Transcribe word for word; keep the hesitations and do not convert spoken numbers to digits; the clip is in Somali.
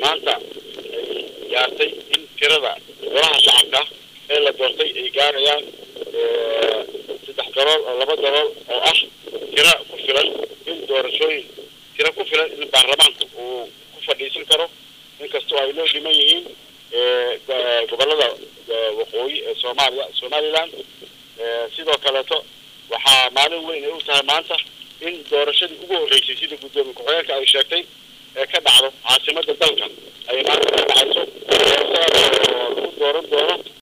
maanta gaartay in tirada golaha shacabka ee la doortay ay gaarayaan saddex dalool oo laba dalool oo ah tira ku filan in doorashooyin tira ku filan in baarlamaanku uu ku fadhiisan karo inkastoo ay loo dhiman yihiin gobolada waqooyi ee Soomaaliya Somaliland sidoo kaleeto waxaa maalin weyn ay u tahay maanta in doorashadii ugu horeysay sida gudoomiye ku-xigeenka ay sheegtay ee ka dhacdo caasimadda dalka ay maanta ka dhacayso